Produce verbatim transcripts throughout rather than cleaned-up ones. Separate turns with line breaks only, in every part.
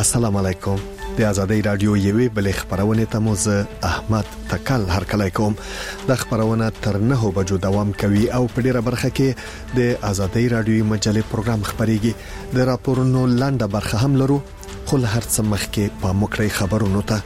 السلام علیکم. د آزادۍ رادیو یوې بلې خبرونه ته مو زه احمد تکل هرکلی کوم. د خبرونه تر نه بجو دوام کوي او په ډیره برخه کې د آزادۍ رادیو مجلې پروګرام خبريږي. د راپورونو لاندې برخه هم لرو، خو هر څه مخکې په مکرې خبرونو ته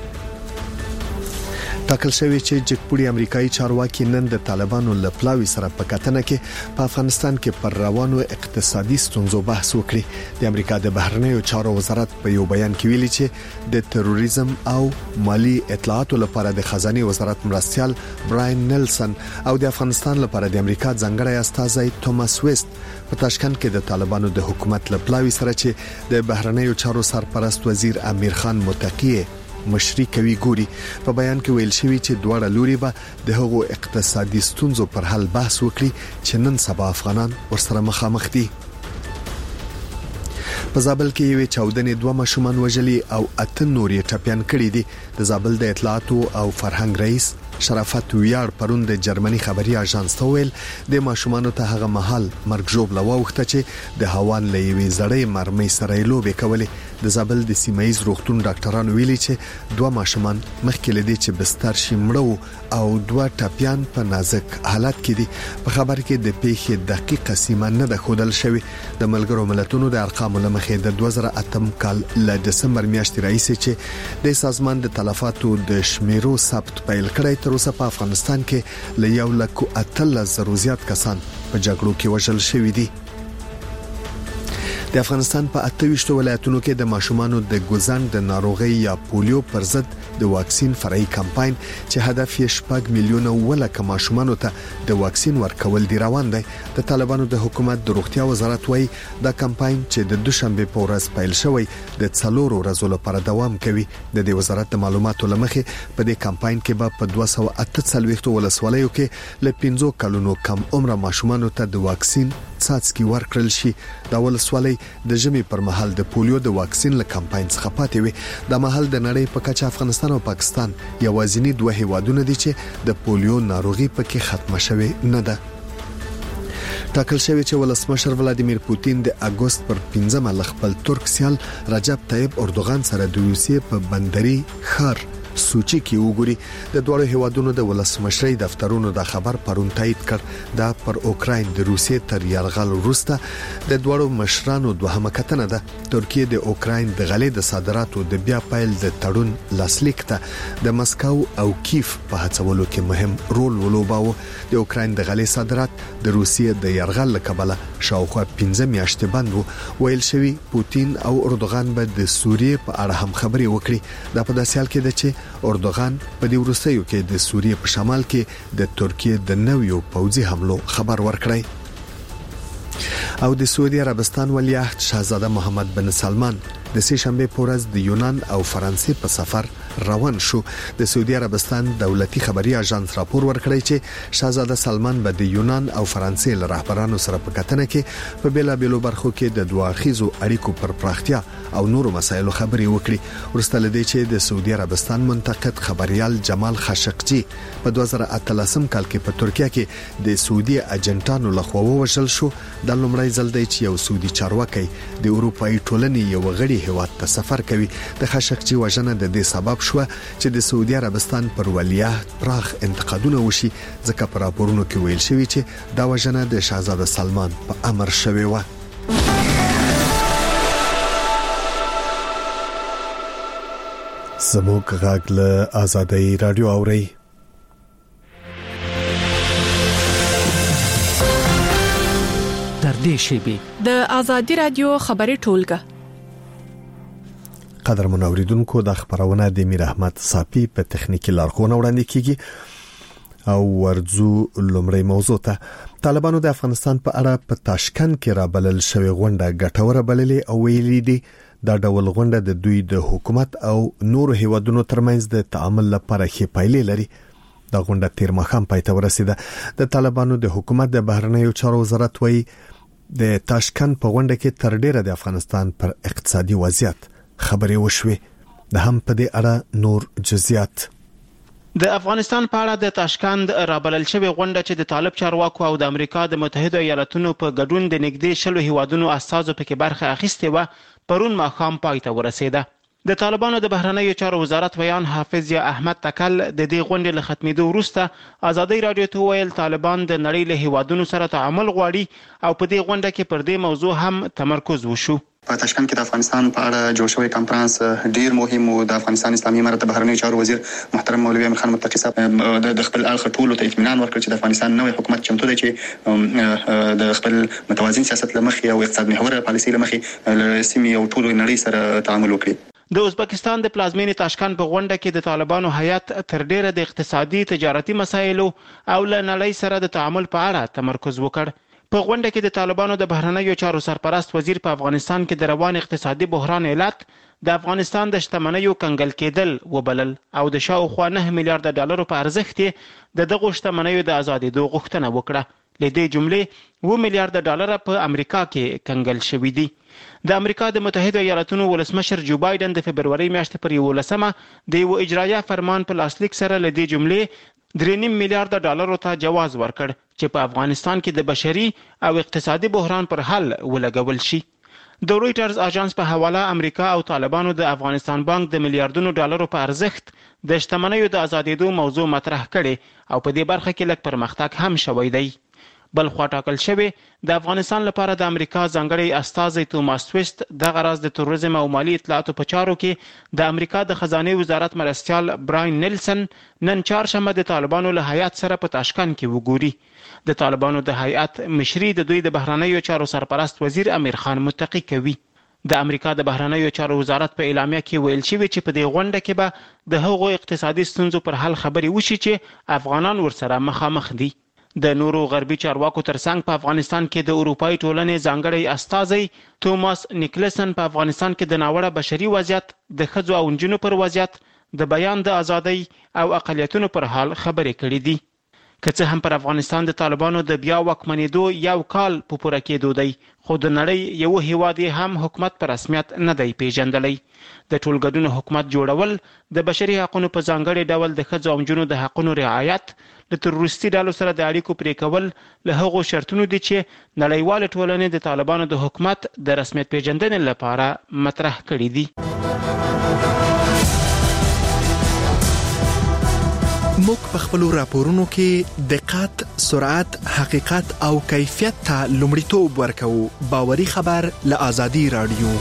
ټاکل شوی چې جګپوړي امریکایي چارواکي نن د طالبانو له پلاوي سره په کتنه کې په افغانستان کې پر روانو اقتصادي ستونزو بحث وکړي. د امریکا د بهرنیو چارو وزارت په یو بیان کې ویلي چې د تروریزم او مالی اطلاعاتو لپاره د خزانه وزارت مرستيال براین نیلسن او د افغانستان لپاره د امریکا ځانګړی استازی توماس ویست په تاشکند کې د طالبانو د حکومت له پلاوي سره چې د بهرنیو چارو سرپرست وزیر امیر خان متقی مشري کوي ګوري. په بیان کې ویل شوی چې دواړه لوري به د هغو اقتصادي ستونزو پر حل بحث وکړي چې نن سبا افغانان ورسره مخامخ دي. په زابل کې یو چاودنې دوه ماشومان وژلي او اته نورې ټپيان کړي دي. د زابل د اطلاعاتو او فرهنګ رئیس شرافت ویار پرون د جرمني خبري اژانس ته ویل د ماشومان ته هغه محل مرګ جوړ لوخته چې د هوان لېوي زړې مرمۍ سره لوبې کولې. د زابل د سیمایز روغتون ډاکټرانو ویلي چې دوه ماشومان مخکې لدی چې بستر شي مړو او دوه ټپيان په نازک حالت کې دي. په خبر کې د پیښې دقیقه سیمه نه ده خودل شوی. د ملګرو ملتونو د ارقامو لمخې د دوه زره اتم کال ل دسمبر میاشتې رئیس چې د سازمان د تلفاتو د شمیرو ثبت پیل کړی تر اوسه په افغانستان کې ل یو لک اتلس زرو زیات کسان په جګړو کې وژل شوي دي. د افغانستان په اته ویشت ولایتونو کې د ماشومانو د ګوزن د ناروغي یا پولیو پر ضد د واکسین فرعي کمپاین چې هدف یې شپږ میلیونه ولکه ماشومانو ته د واکسین ورکول دی روان دی. د طالبانو د حکومت د روغتیا وزارت وایي دا کمپاین چې د دوشنبه په ورځ پیل شوی د څلورو ورځو لپاره دوام کوي. د دې وزارت د معلوماتو لمخې په دې کمپاین کې به په دوه سوه اته څلوېښت ولسوالیو کې ل پنځه کلونو کم عمر ماشومانو ته د واکسین څاڅکي ورکړل شي. دا ولسوالۍ د ژمي پر مهال د پولیو د واکسین له کمپاین څخه پاتې وي. د مهال د نړۍ په کچه افغانستان او پاکستان یوازینی دوه هیوادونه دي چې د پولیو ناروغي پکې ختمه شوه نه ده. ټاکل شوی چې ولسمشر ولادیمیر پوتین د اگست پر پنځمه ل خپل ترک سیال رجب طیب اردوغان سره د روسیې په بندري ښار سوچي کې وګوري. د دوه هیوادونو د ولسمشرۍ دفترونو د خبر پرون تایید کړ. دا پر اوکراین د روسیې تر یرغل وروسته د دوه مشرانو دوهمه کتنه ده. ترکیه د اوکراین د غلې د صادراتو د بیا پیل د تړون لاسلیک ته د مسکو او کیف په هڅولو کې مهم رول ولوباوه. د اوکراین د غلې صادرات د روسیې د یرغل لکبله شاوخوا پنځه میاشتې بند وو. ویل شوی پوتین او اردوغان به د سوریې په اړه هم خبري وکړي. دا په داسې حال کې ده چې اردوغان په دې وروستیو کې د سوریې په شمال کې د ترکیې د نویو پوځي حملو خبر ورکړی. او د سعودي عربستان ولیعهد شاهزاده محمد بن سلمان د سه شنبه په ورځ د یونان او فرانسې په سفر روان شو. د سعودي عربستان دولتي خبري اژانس راپور ورکړی چې شاهزاده سلمان به د یونان او فرانسې له رهبرانو سره په کتنه کې په بیلا بیلو برخو کې د دوه اړخیزو اړیکو پر پراختیا او نورو مسایلو خبري وکړي. ورسته لدی چې د سعودي عربستان منتقد خبريال جمال خاشقجي په دوه زره اتلسم کال کې په ترکیه کې د سعودي اجنټانو لخوا ووژل شو. د لومړی ځل دی چې یو سعودي چارواکي د اروپאי ټولنې یو غړي هیواد ته سفر کوي. د خاشقجي وژنه د دې سبب شو چې د سعودي عربستان پر ولیعهد پراخ انتقادونه وشي، ځکه په راپورونو کې ویل شوی چې دا وژنه د شاهزاده سلمان په امر شوی و. زموږ غږ له آزادۍ رادیو اوري.
تر دې شیبې
د آزادۍ رادیو خبري ټولګه.
قدر منوریدونکو د خبرونه د میر احمد صافی په تخنیکی لارښوونه وړاندې کیږي او ورځو لومړی موضوع ته. طالبانو د افغانستان په اړه په تاشکند کې را بلل شوی غونډه ګټوره بللې او ویلي دي دا ډول غونډه د دوی د حکومت او نورو هیوادونو ترمنځ د تعامل لپاره ښه پایلې لري. دا غونډه تیر مخام پای ته ورسیده. د طالبانو د حکومت د بهرنیو چارو وزارت وایي د تاشکند په غونډه کې تر ډیره د افغانستان پر اقتصادي وضعیت خبرې وشوي. د هم په دې اړه نور جزئیات.
د افغانستان په اړه د تاشکند رابلل شوی غونډه چې د طالب چارواکو او د امریکا د متحده ایالاتونو په ګډون د نږدې شلو هیوادونو استازو پکې برخه اخیستې و پرون ماښام پای ته ورسېده. د طالبانو د بهرنیو چارو وزارت ویان حافظ یا احمد تکل د دې غونډې له ختمېدو وروسته ازادۍ راډیو ته وویل طالبان د نړۍ له هیوادونو سره تعامل غواړي او په دې غونډه کې پر دې موضوع هم تمرکز وشو.
په تاشکند کې د افغانستان په اړه جوړ شوی کانفرنس ډیر مهم و. د افغانستان اسلامي امارت بهرنیو چارو وزیر محترم مولوي امیر خان متقي صاحب د خپل اړخ ټولو ته اطمینان ورکړ چې د افغانستان نوې حکومت چمتو دی چې د خپل متوازن سیاست لمخې او اقتصاد محور پالیسي لمخې له سیمې او ټولو نړۍ سره تعامل وکړي.
د ازبکستان د پلازمینې تاشکند په غونډه کې د طالبانو هیئت تر ډیره د اقتصادي تجارتي مسایلو او له نړۍ سره د تعامل په اړه تمرکز وکړ. په غونډه کې د طالبانو د بهرنیو چارو سرپرست وزیر په افغانستان کې د روان اقتصادي بحران علت د افغانستان د شتمنیو کنګل کېدل وبلل او د شاوخوا نه میلیارډ ډالرو په ارزښت یې د دغو شتمنیو د ازادېدو غوښتنه وکړه. له دې جملې اوه میلیارډ ډالر په امریکا کې کنګل شوي دي. د امریکا د متحده ایالاتونو ولسمشر جو بایدن د فبروري میاشتې پر یولسمه د یو اجرایه فرمان په لاسلیک سره له دې جملې درې نیم میلیارډ ډالرو ته جواز ورکړ چې په افغانستان کې د بشري او اقتصادي بحران پر حل ولګول شي. د رویټرز اژانس په حواله امریکا او طالبانو د افغانستان بانک د میلیارډونو ډالرو په ارزښت د شتمنیو د ازادېدو موضوع مطرح کړي او په دې برخه کې لږ پرمختګ هم شوی دی. بل خوا ټاکل شوی د افغانستان لپاره د امریکا ځانګړی استازی توماس ویست دغه راز د تروریزم او مالی اطلاعاتو په چارو کې د امریکا د خزانه وزارت مرستیال براین نیلسن نن چهارشنبه د طالبانو له هیئت سره په تاشکند کې وګوري. د طالبانو د هیئت مشري د دوی د بهرنیو چارو سرپرست وزیر امیر خان متقي کوي. د امریکا د بهرنیو چارو وزارت په اعلامیه کې ویل شوی چې په دې غونډه کې به د هغو اقتصادي ستونزو پر حل خبرې وشي چې افغانان ورسره مخامخ دي. د نورو غربي چارواکو ترڅنګ په افغانستان کې د اروپایي ټولنې ځانګړی استازی توماس نیکلسن په افغانستان کې د ناوړه بشري وضعیت، د ښځو او نجونو پر وضعیت، د بیان د ازادۍ او اقلیتونو پر حال خبرې کړې دي. که څه هم پر افغانستان د طالبانو د بیا واکمنېدو یو کال په پوره کېدو دی، خو د نړۍ یو هیواد هم حکومت په رسمیت نه دی پیژندلی. د ټولګډون حکومت جوړول د بشري حقونو په ځانګړي ډول د ښځو او نجونو د حقونو رعایت، د تروریستي ډلو سره د اړیکو پرې کول له هغو شرطونو دي چې نړیوالې ټولنې د طالبانو د حکومت د رسمیت پیژندنې لپاره مطرح کړي دي.
موږ په خپلو راپورونو کې دقت، سرعت، حقیقت او کیفیت ته لومړیتوب ورکوو. باوري خبر له آزادۍ راډیو.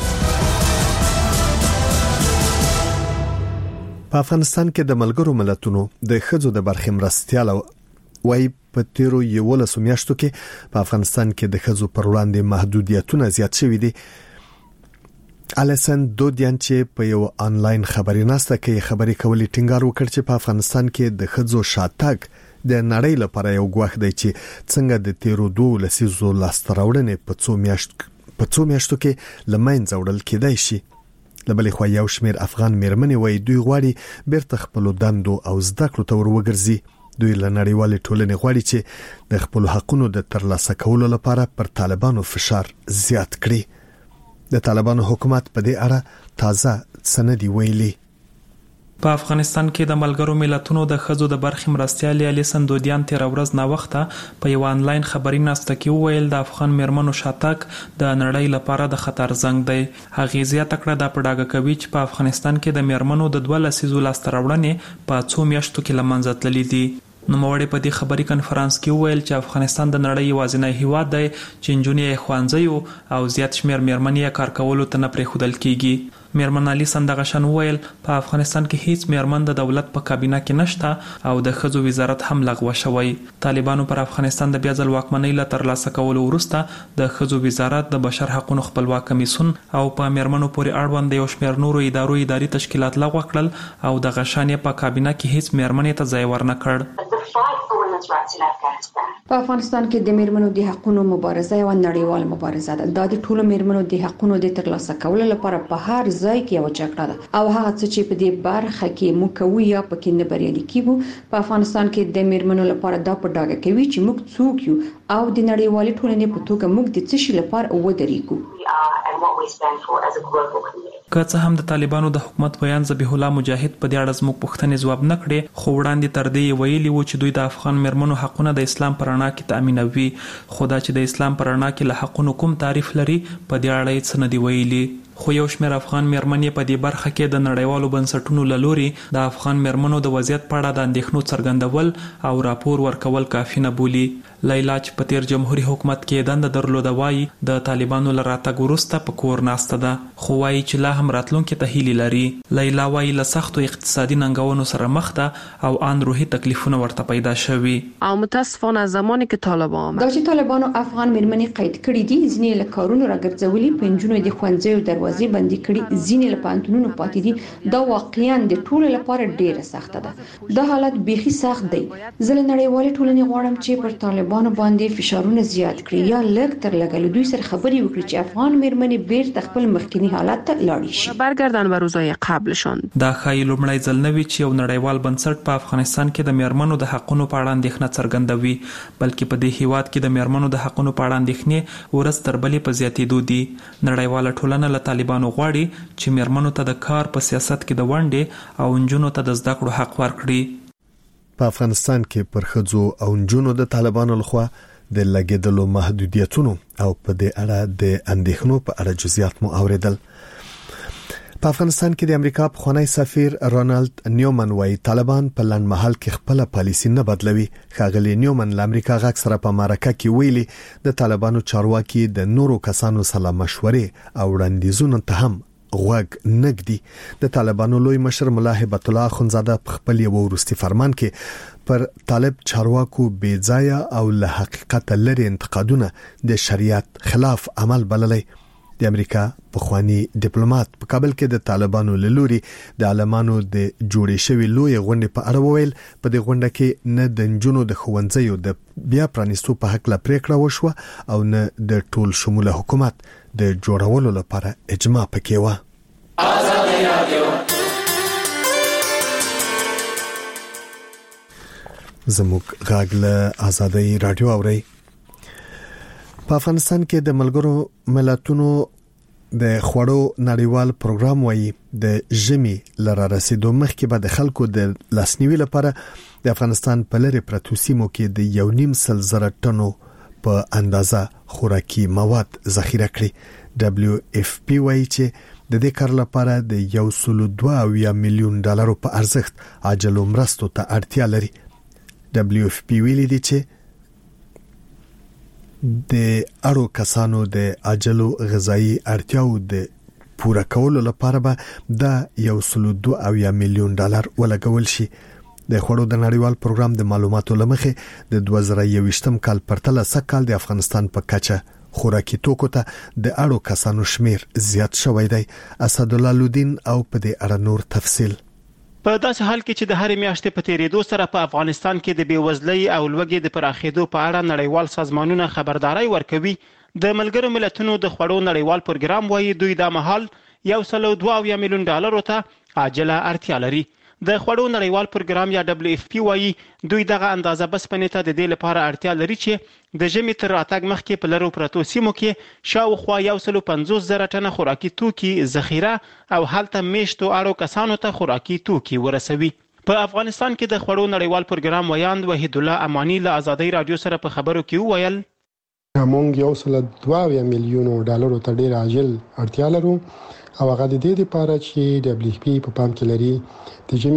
په افغانستان کې د ملګرو ملتونو د ښځو د برخې مرستیال وای په تیرو یولسو میاشتو کې په افغانستان کې د ښځو پر وړاندې محدودیتونه زیات شوي دي. الیسن دودیان چې په یو آنلاین خبري ناسته کې خبري کولې ټینګار وکړ چې په افغانستان کې د ښځو شاتګ د نړۍ لپاره یو ګواښ دی چې څنګه د تیرو دوه لسیزو لاستراوړنې په څو میاشت په څو میاشتو کې لمنځه وړل کېدای شي. لبلې خو یو شمیر افغان میرمنې وای دوی غواړي بیرته خپل دندو او زده کړو ته وروګرځي. دوی له نړیوالې ټولنې غواړي چې د خپل حقونو د ترلاسه کولو لپاره پر طالبانو فشار زیات کړي. د طالبانو حکومت په دې اړه تازه سندي ویلي.
په افغانستان کې د ملګرو ملتونو د ښځو د برخې مرستیال الیسن دودیان تیر ورځ نا وخته په یو آنلاین خبري ناسته کې وویل د افغان میرمنو شاتګ د نړۍ لپاره د خطر زنګ دی. هغې زیاته کړه دا په ډاګه کوي چې په افغانستان کې د میرمنو د دوه لسیزو لاسته راوړنې په څو میاشتو کې له منځه تللي دي. نوموړي په دې خبري کنفرانس کې وویل چې افغانستان د نړۍ یوازینی هیواد دی چې نجونې یې ښوونځیو او زیات شمیر میرمنې یې کار کولو ته نه پرېښودل کېږي. میرمن علي سندغشن وویل په افغانستان کې هیڅ میرمن د دولت په کابینه کې نشته او د ښځو وزارت هم لغوه شوی. طالبانو پر افغانستان د بیا ځل واکمنۍ له ترلاسه کولو وروسته د ښځو وزارت د بشر حقوقو خپلواک کمیسیون او په میرمنو پورې اړوند یو شمیر نورو ادارو اداري تشکیلات لغوه کړل او د غشان په کابینه کې هیڅ میرمنې ته ځای ورنه کړ.
په افغانستان کې د میرمنو د حقوقو مبارزه یو نړیوال مبارزه ده. دا د ټولو میرمنو د حقوقو د ترلاسه کولو لپاره په هر ځای کې یو جګړه ده او هغه څه چې په دې برخه کې موږ کوو یا پکې نه بریالي کیږو. په افغانستان کې د میرمنو لپاره دا په ډاګه کوي چې موږ څوک یو او د نړیوالې ټولنې په توګه موږ د څه شي لپاره ودرېږو.
که څه هم د طالبانو د حکومت بیان ذبیح الله مجاهد په دې اړه زموږ پوښتنې ځواب نه کړې، خو وړاندې تر دې ویلي و چې دوی د افغان میرمنو حقونه د اسلام پر رڼا کې تأمینوي، خو دا چې د اسلام پر رڼا کې له حقونو کوم تعریف لري په دې اړه یې څه نه دي ویلي. خو یو شمېر افغان میرمنې په دې برخه کې د نړیوالو بنسټونو له لوري د افغان میرمنو د وضعیت په اړه د اندېښنو څرګندول او راپور ورکول کافي نه بولي. لیلا چې په تیر جمهوریت حکومت کې دنده درلوده وایي د طالبانو له راتګ وروسته په کور ناسته ده، خو وایي چې لا هم راتلونکي ته هیلې لري. لیلا وایي له سختو اقتصادي ننګونو سره مخ ده او ان روحي تکلیفونه ورته پیدا شوي.
او متاسفانه زمانی که طالبان آمد
دا چې طالبانو افغان میرمنې قید کړي دي، ځینې له کارونو راګرځولي، پنځونه د ښوونځیو دروازې بندي کړي، ځینې له پانتونونو پاتې دي. دا واقعیا د ټولو لپاره ډیره سخته ده. دا حالت بیخي سخت دی. زه له نړیوالې ټولنې غواړم چې پر طالبانو باندې فشارونه زیات کړي یا لږ تر لږه له دوی سره خبرې وکړي چې افغان میرمنې بیرته خپل مخکنی حالت ته لاړې شي،
برگردن به روزای قبلشان.
دا ښایي لومړی ځل نه وي چې یو نړیوال بنسټ په افغانستان کې د میرمنو د حقونو په اړه اندېښنه څرګندوي، بلکې په دې هیواد کې د میرمنو د حقونو په اړه اندېښنې ورځ تر بلې په زیاتېدو دي. نړیواله ټولنه له طالبانو غواړي چې میرمنو ته د کار په سیاست کې د ونډې او نجونو ته د زده کړو حق ورکړي.
په افغانستان کې پر ښځو او نجونو د طالبانو لخوا د لګیدلو محدودیتونو او په دې اړه د اندېښنو په اړه جزئیات مو اوریدل. په افغانستان کې د امریکا پخوانی سفیر رونالد نیومن وايي طالبان په لنډمهال کې خپل پالیسي نه بدلوي. ښاغلي نیومن له امریکا غاک سره په مرکه کې ویلي د طالبانو چارواکي د نورو کسانو سره مشورې او وړاندیزونو ته هم غوږ نګدي. د طالبانو لوی مشر ملا هبت الله اخونزاده په خپل یو وروستي فرمان کې پر طالب چارواکو بې ځایه او له حقیقت لري انتقادونه د شریعت خلاف عمل بللی. د امریکا پخوانی ډیپلوماټ په کابل کې د طالبانو له لوري د عالمانو د جوړې شوی لوی غونډې په اړه وویل په دې غونډه کې نه د نجونو د ښوونځیو د بیا پرانیستو په حق لا پریکړه وشوه او نه د ټول شموله حکومت د جوړولو لپاره اجماع پکې و. آزادي رادیو زموږ غږ له آزادي رادیو اوري. په افغانستان کې د ملګرو ملتونو د خوړو نړیوال پروګرام وایي د ژمي لره رسیدو مخکې به د خلکو د لاسنیوي لپاره د افغانستان په لری پرتو سیمو کې د یو نیم سل زره ټنو په اندازه خوراکي مواد ذخیره کړي. دبليو اف پی وایي چې د دې کار لپاره د یو سل دوه اویا میلیون ډالرو په ارزښت عاجلو مرستو ته اړتیا لري. دبليو اف پی ویلي دی چې د اړو کسانو د عاجلو غذایی اړتیاو د پوره کولو لپاره به د یو سل دوه اویا میلیون ډالر ولګول شي. د خوړو د نړیوال پروګرام د معلوماتو لمخې د دوه زره یوویشتم کال پرتله سکهال د افغانستان په کچه خوراکي توکو ته د اړو کسانو شمیر زیات شوی دی. اسدالله لودین او په دې اړه نور تفصیل.
په داسې حال کې چې د هرې میاشتې په تیریدو سره په افغانستان کې د بیوزلۍ او لوږې د پراخېدو په اړه نړیوال سازمانونه خبرداري ورکوي، د ملګرو ملتونو د خوړو نړیوال پروګرام وایي دوی دا مهال یو سل دوه اویا میلیون ډالرو ته عاجله اړتیا لري. د خوړو نړیوال پروګرام یا دبليو اف پی وایي دوی دغه اندازه بسپنې ته د دې لپاره اړتیا لري چې د ژمي تر راتګ مخکې په لرو پرتو سیمو کې شاوخوا یو سل پنځوس زره ټنه خوراکي توکي ذخیره او هلته میشتو اړو کسانو ته خوراکي توکي ورسوي. په افغانستان کې د خوړو نړیوال پروګرام ویاند وحید الله امانی له آزادي رادیو سره په خبرو کې وویل
موږ یو سل دوه میلیونو ډالرو ته ډیر عاجل اړتیا لرو او هغه د دې لپاره چې دبليو اف پی په پام کې لري د ژمي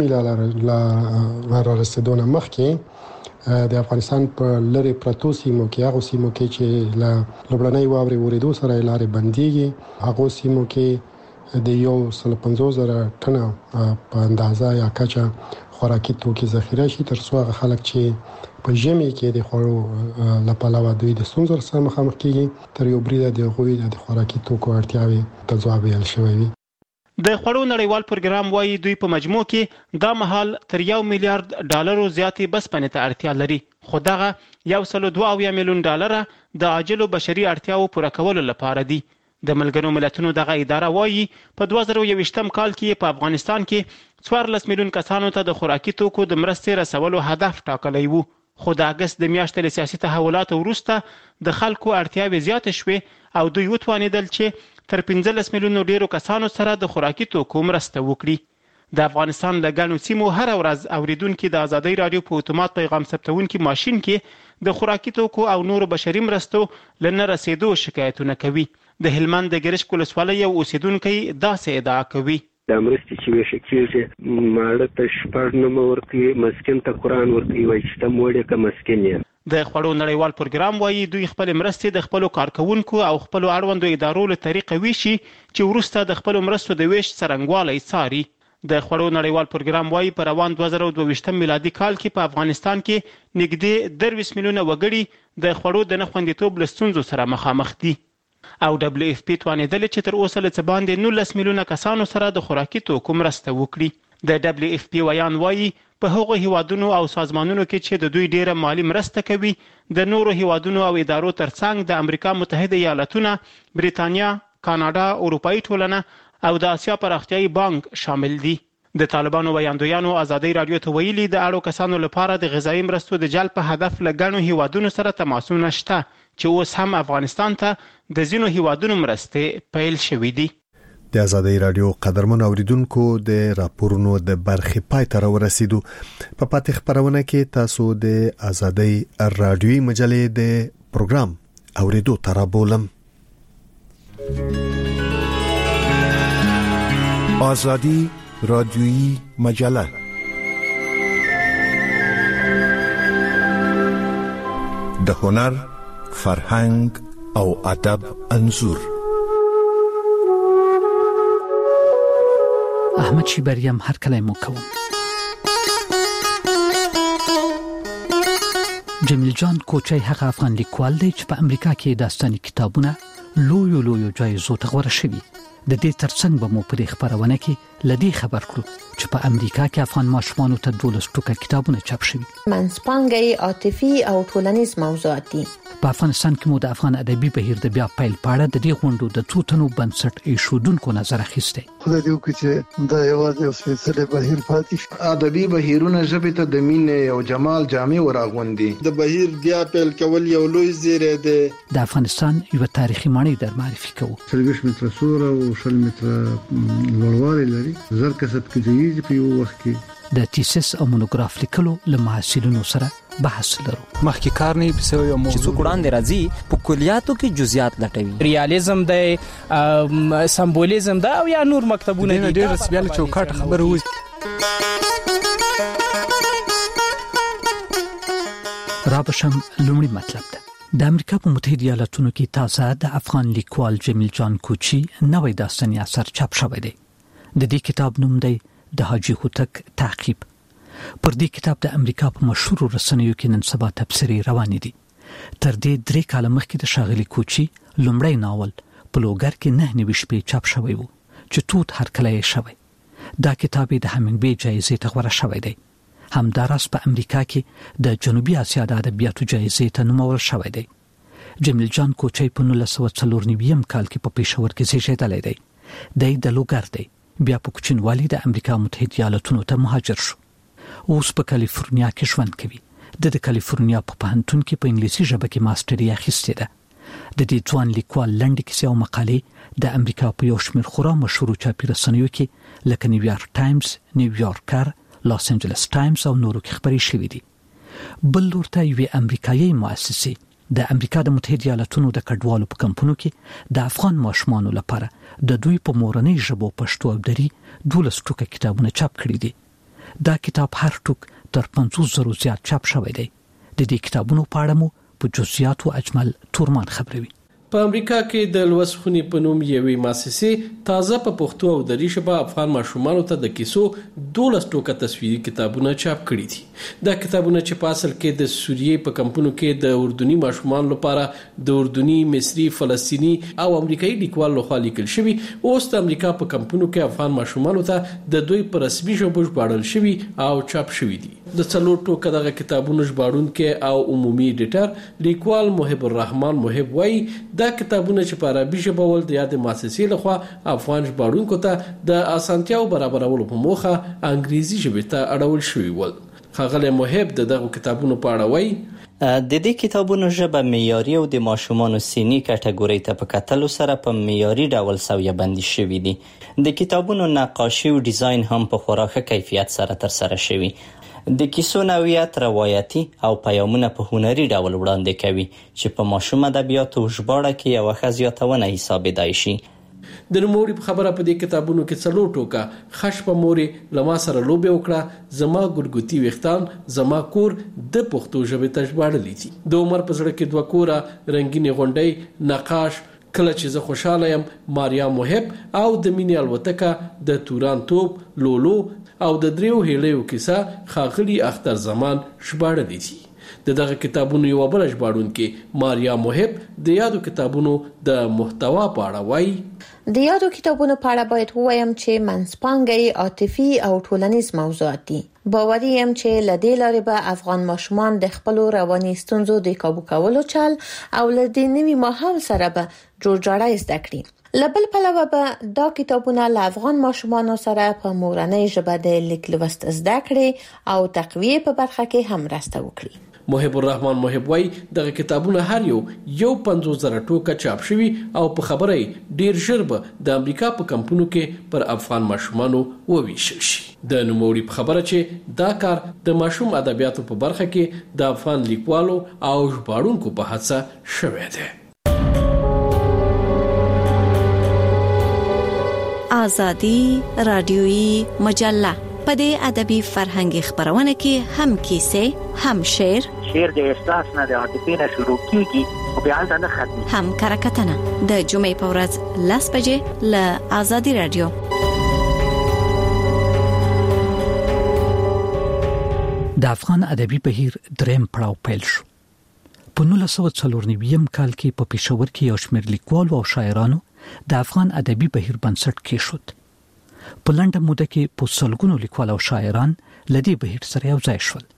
لا را رسیدونه مخکې د افغانستان په لری پرتو سیمو کې هغه سیمو کې چې لا لوبلنۍ واوري ورېدو سره لارې بنديږي هغه سیمو کې د یو سل پنځوس زره ټنه په اندازه یا کچه خوراکي توکي ذخیره شي تر څو هغه خلک چې په ژمي کې د خوړو لپاره دوی د ستونزو سره مخامخ کیږي تر یو بریده د غوي د خوراکي توکو اړتیاوي ته ځواب ویل شوی وي.
د خوړو نړیوال پروګرام وایي دوی په مجموع کې دا مهال تر یو میلیارډ ډالرو زیاتې بسپنې ته اړتیا لري، خو دغه یو سل دوه اویا میلیون ډالر د عاجلو بشري اړتیاو پوره کولو لپاره دي. د ملګرو ملتونو دغه اداره وایي په دوه زره یوویشتم کال کې په افغانستان کې څوارلس میلیون کسانو ته د خوراکي توکو د مرستې رسولو هدف ټاکلی وو، خو د اګست د میاشتې له سیاسي تحولاتو وروسته د خلکو اړتیاوې زیاتې شوې او دوی وتوانېدل چې تر پنځلس میلیونو ډیرو کسانو سره د خوراکي توکو مرسته وکړي. د افغانستان له ګڼو سیمو هر ورځ اوریدونکي د آزادي رادیو په اتومات پیغام ثبتونکي ماشین کې د خوراکي توکو او نورو بشري مرستو له نه رسیدو شکایتونه کوي. د هلمند د ګرشک ولسوالۍ یو اوسیدونکی داسې ادعا کوي.
د مرستې چې ویشل کېږي ماړه ته شپږ نومه ورکوي، مسکین ته قرآن ورکوي، وایي چې ته موړ یې که مسکین یې.
د خوړو نړیوال پروګرام وایي دوی خپل مرستې د خپلو کارکونکو او خپلو اړوندو ادارو له طریقه ویشي چې وروسته د خپلو مرستو د ویش څرنګوالی څاري. د خوړو نړیوال پروګرام وایي په روان دوه زره دوه ویشتم میلادي کال کې په افغانستان کې نږدې درویشت میلیونه وګړي د خوړو د نه خوندیتوب له ستونزو سره مخامخ دي. او دبلیو اف پی توانېدلې چې تر اوسه له څه باندې نولس میلیونه کسانو سره د خوراکي توکو مرسته وکړي. د دبلیو اف پی ویان وایي په هغو هیوادونو او سازمانونو کې چې د دوی ډیره مالی مرسته کوي د نورو هیوادونو او ادارو ترڅنګ د امریکا متحده ایالتونه، بریتانیا، کاناډا، اروپایي ټولنه او د آسیا پراختیایي بانک شامل دي. د طالبانو ویاندویانو ازادي رادیو ته ویلي د اړو کسانو لپاره د غذایي مرستو د جلب په هدف له ګڼو هیوادونو سره تماسونه شته چې اوس هم افغانستان ته د ځینو هیوادونو مرستې پیل شوې دي.
د ازادي رادیو قدرمن اوریدونکو د راپورونو د برخې پای ته ورسېدو. په پاتې خبرونه کې تاسو د ازادي رادیوي مجلې د پروګرام اوریدو ته رابولم.
ازادي رادیویی مجله د هنر، فرهنګ او ادب انځور.
احمد شیبریم هر کله مو کوم. جمیل جان کوچی هغه افغان لیکوال دی چې په امریکا کې داستاني کتابونه لویو لویو جایزو ته غوړه شوي. د دې ترڅنګ به مو په دې خبرونه کې لدی خبر کړو چې په امریکا کې افغان ماشومانو ته دولس ټوکه کتابونه چاپ شوي.
منځپانګې عاطفي او ټولنیز موضوعات دي.
په افغانستان کې مو د افغان ادبي بهیر د بیا پیل پاړه د دې غونډو د څو تنو بنسټ ایښودونکو نظر اخیسته.
خدای دې وکړي چې دا یوازې یو سپېڅلی بهیر پاتې شي.
ادبي بهیرونه ژبې ته د مینې او جمال جامې وراغوندي.
د بهیر بیا پیل کول یو لوی زیری دی.
د افغانستان یو تاریخي ماڼۍ در معرفي کوو.
څلوېښت متره سور او شل متره لوړوالی لري. زر کسب کېږي په یو وخت کې.
د تیسس او مونوګراف لیکلو له محصلینو سره بحث لرو.
مخکې کار نه پسوي او موضوع چې وړاندې راځي په کلیاتو کې جزئیات لټوي. ریالیزم دی، سمبولیزم دی او یا نور مکتبونه دي.
ډېر رسمیاله چوکاټ خبره وي.
رابشم لومړی مطلب ده. د امریکا په متحده ایالاتونو کې تازه د افغان لیکوال جمیل جان کوچی نوې داستاني اثر چاپ شوی دی. د دې کتاب نوم دی د حاجی هوتک تعقیب. پر دې کتاب د امریکا په مشهور رسنیو کې نن سبا تبصرې روانې دي. تر دې درې کاله مخکې د ښاغلي کوچی لومړی ناول په لوګر کې نه نوي شپې چاپ شوی و چې توت هرکلی یې شوی. دا کتاب د همینګوی جایزې ته غوره شوی دی. همداراز په امریکا کې د جنوبي اسیا د ادبیاتو جایزې ته نومول شوی دی. جمیل جان کوچی په نولس سوه څلور نوي کال کې په پېښور کې زیږېدلی دی. دی د لوګر دی. بیا په کوچنوالي د امریکا متحده ایالاتونو ته مهاجر شو. اوس په کالیفورنیا کې ژوند کوي. د د کالیفورنیا په پوهنتون کې په انګلیسي ژبه کې ماستري اخیستې ده. د دې ځوان لیکوال لنډې کیسې او مقالې د امریکا په یو شمېر خورا مشهورو چاپي رسنیو کې لکه نیویارک ټایمز، نیویارکر، لاس انجلس ټایمز او نورو کې خبرې شوې دي. بل لور ته یوې امریکایي مؤسسې د امریکا د متحده ایالاتونو د کډوالو په کمپونو کې د افغان ماشومانو لپاره د دوی په مورنۍ ژبو پښتو او دري دولس ټوکه کتابونه چاپ کړي دي. دا کتاب هر ټوک تر پنځوس زرو زیات چاپ شوی دی. د دې کتابونو په اړه مو په جزئیاتو اجمل تورمان خبروي.
په امریکا کې د لوسخونی په نوم یوې مؤسسې تازه په پښتو او دري ژبه افغان ماشومانو ته د کیسو دولس ټوکه تصویري کتابونه چاپ کړي دي. دا کتابونه چې په اصل کې د سوریې په کمپونو کې د اردني ماشومانو لپاره د اردني، مصري، فلسطینی او امریکایي لیکوال لخوا لیکل شوي، اوس د امریکا په کمپونو کې افغان ماشومانو ته د دوی په رسمي ژبه ژباړل شوي او چاپ شوي دي. د څلور ټوکه دغه کتابونو ژباړونکي او عمومي ایډیټر لیکوال محب الرحمن محب وایي دا کتابونه چې په عربي ژبه ول د یاد مؤسسې لخوا افغان ژباړونکو ته د اسانتیاو برابرولو په موخه انګریزي ژبې ته اړول شوي ول. ښاغلی محب د دغه کتابونو په اړه وایي
د دې کتابونو ژبه معیاري او د ماشومانو سني کټګورۍ ته په کتلو سره په معیاري ډول سویه بندي شوي دي. د کتابونو نقاشي او ډیزاین هم په خورا ښه کیفیت سره ترسره شوي. د کیسو نوعیت روایتي او پیغامونه په هنري ډول وړاندې کوي چې په ماشوم ادبیاتو ژباړه کې یوه ښه زیاتونه حسابېدای شي.
د نوموړي په خبره په دې کتابونو کې څلور ټوکه خش په مورې له ما سره لوبې وکړه، زما ګرګوتي ویښتان، زما کور د پښتو ژبې ته ژباړلي دي. د عمر په زړه کې دوه کوره، رنګینې غونډۍ، نقاش، کله چې زه خوشاله یم، ماریا محب او د مینې الوتکه، د توران توپ، لولو او د دریو هیلیو کیسه ښاغلي اختر زمان ژباړلي دي. د دغه کتابونو یوه بله ژباړونکې ماریا محب د یادو کتابونو د محتوا په اړه وایي:
د یادو کتابونو په اړه باید ووایم چې منځپانګه عاطفي او ټولنیز موضوعات دي. باوري یم چې له دې لارې به افغان ماشومان د خپلو رواني ستونزو د کابو کولو چل او له دې نوي ماحول سره به جوړجاړی زده کړي. له بل پلوه به دا کتابونه له افغان ماشومانو سره په مورنۍ ژبه د لیک لوست زده کړي او تقویه په برخه کې هم مرسته وکړي.
محب الرحمن محب وای دغه کتابونه هر یو یو پنځوس زره ټوکه چاپ شوي او په خبره ډیر ژر به د امریکا په کمپونو کې پر افغان ماشومانو وویشل شي. د نوموړي په خبره چې دا کار د ماشوم ادبیاتو په برخه کې د افغان لیکوالو او ژباړونکو په هڅه شوی دی.
آزادی رادیویی مجله په دې ادبي فرهنګي خبرونه کې هم کیسې، هم شعر،
شعر د احساس نه د عاطفې نه شروع کیږي او بیا هلته نه ختمي،
هم کرکټنه د جمعې په ورځ لس بجې له آزادي رادیو.
د افغان ادبي بهیر دریم پړاو پیل شو. په نولس سوه څلور نوي کال کې په پېښور کې یو شمېر لیکوالو او شاعرانو د افغان ادبي بهیر بنسټ کېښود. په لنډه موده کې په سلګونو لیکوال او شاعران له دې بهیر سره یو ځای شول.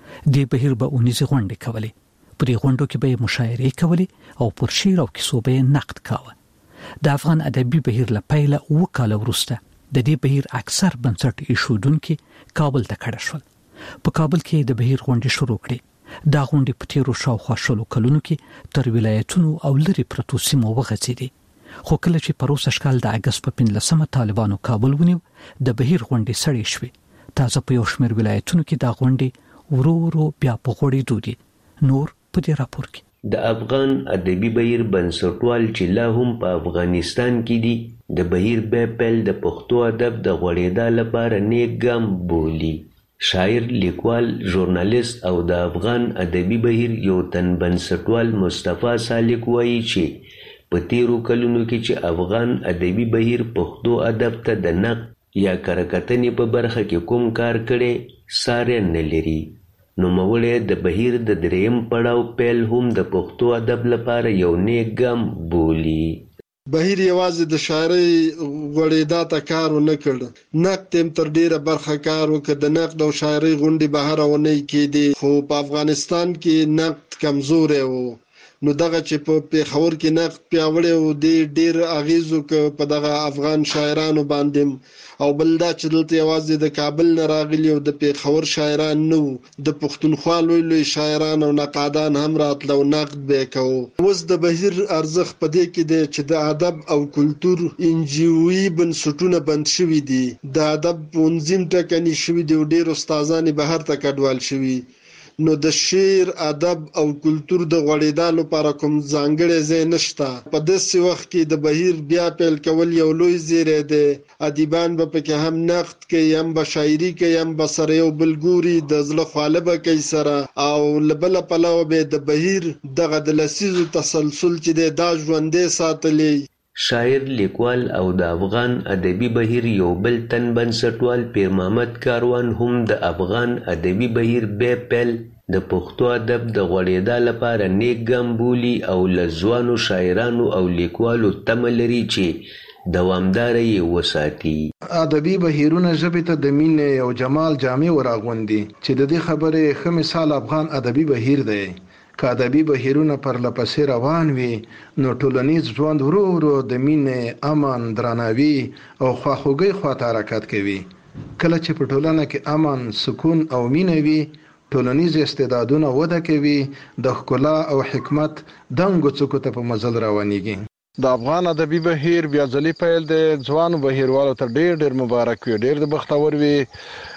دې بهیر به اونیزې غونډې کولې، په دې غونډو کې به یې مشاعرې کولې او پر شعر او کیسو به یې نقد کاوه. د افغان ادبي بهیر له پیله اووه کاله وروسته د دې بهیر اکثر بنسټ ایښودونکي کابل ته کډه شول. په کابل کې د بهیر غونډې شروع کړې. دا غونډې په تیرو شاوخوا شلو کلونو کې تر ولایتونو او لرې پرتو سیمو وغځېدې. خو کله چې پروسه شکل د اگست په پنځلسمه طالبانو کابل ونیو، د بهیر غونډې سړې شوې. تازه په یو شمېر ولایتونو کې دا غونډې ورو ورو بیا په غوړېدو دي. نور په دې راپور کې
د افغان ادبي بهیر بنسټوال چې لا هم په افغانستان کې دي، د بهیر بیپل د پښتو ادب د غوړېدا لپاره نیک ګام بولي. شاعر، لیکوال، ژورنالیست او د افغان ادبي بهیر یو تن بنسټوال مصطفی سالک وایي چې په تیرو کلونو کې چې افغان ادبي بهیر پښتو ادب ته د نقد یا کرکټنې په برخه کې کوم کار کړی ساری نه لري. نوموړی د بهیر د دریم پړاو پیل هم د پښتو ادب لپاره یو نیک ګام بولي.
بهیر یوازې د شاعرۍ غوړېدا ته کار ونه کړ، نقد هم تر ډیره برخه کار وکړ. د نقد او شاعرۍ غونډې به هره اونۍ کېدې، خو په افغانستان کې نقد کمزوری و. نو دغه چې په پېښور کې نقد پیاوړی و، دې ډېر اغېز وکړ په دغه افغان شاعرانو باندې. او بل دا چې دلته یوازې د کابل نه راغلي او د پېښور شاعران نه وو، د پښتونخوا لوی لوی شاعران او نقادان هم راتله او نقد به یې کوو. اوس د بهیر ارزښت په دې کې دی چې د ادب او کلتور انجیوي بنسټونه بند شوي دي. د ادب پونځیم ټکني شوي دي او ډېر استادان یې بهر ته کډوال شوي. نو د شعر، ادب او کلتور د غوړېدا لپاره کوم ځانګړی ځای نشته. په داسې وخت کې د بهیر بیا پیل کول یو لوی زیری دی. ادیبان به پکې هم نقد کوي، هم به شاعري کوي، هم به سره یو بل ګوري، د زړه خواله به کوي سره. او له بله پلوه به د بهیر دغه د لسیزو تسلسل چې دی دا ژوندی ساتلی.
شاعر، لیکوال او د افغان ادبي بهیر یو بل تن بنسټوال پیر محمد کاروان هم د افغان ادبي بهیر بیپل د پښتو ادب د غوړېدا لپاره نیک ګام بولي او له ځوانو شاعرانو او لیکوالو تمه لري چې دوامداره یې وساتي.
ادبي بهیرونه ژبې ته د مینې او جمال جامې وراغوندي، چې د دې خبرې ښه مثال افغان ادبي بهیر دی. که ادبي بهیرونه پرله پسې روان وي، نو ټولنیز ژوند ورو ورو د مینې، امن، درناوي او خواخوږۍ خواته حرکت کوي. کله چې په ټولنه کې امن، سکون او مینه وي، ټولنیز استعدادونه وده کوي، د ښکلا او حکمت دنګو څوکو ته په مزل روانېږي.
د افغان ادبي بهیر بیا ځلې پیل دی. ځوانو بهیروالو ته ډېر ډېر مبارک وي، ډېر د بختور وي.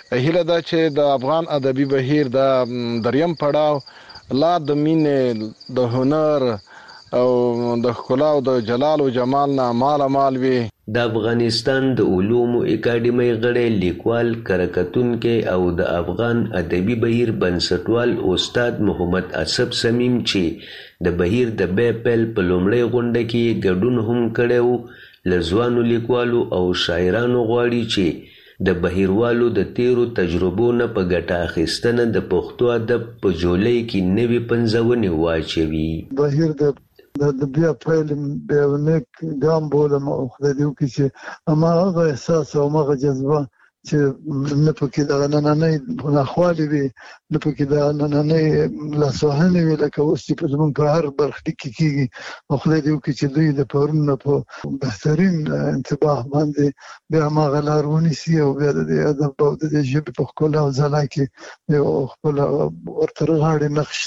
هیله ده چې د افغان ادبي بهیر د دریم پړاو لا د مینې د هنر او د ښکلا او د جلال او جمال نه مال مال وي.
د افغانستان د علومو اکاډمۍ غړی لیکوال کرکټونکي او د افغان ادبي بهیر بنسټوال استاد محمد اسب سمیم چې د بهیر د بې پیل په لومړۍ غونډه کې ګډون هم کړی و له ځوانو لیکوالو او شاعرانو غواړي چې د بهیروالو د تیرو تجربو نه په ګټه اخیستنه د پښتو ادب په جولۍ کې نوې پنځونې واچوي.
بهیر د د بیا پیل بیا نیک ګام بولم او خدای دې وکړي چې هماغه احساس او هماغه جذبه چې نه پکې د نننۍ ناخوالې وي نه پکې د نننۍ لاسوهنې وي لکه اوس چې په زموږ په هر برخلیک کې کېږي او خدای دې وکړي چې دوی د پرون نه په بهترین انتباه باندې بیا هماغه لار ونیسي او بیا د ادب او د ژبې په ښکلا او ځلا کې یو خپل ورته رغاړې نقش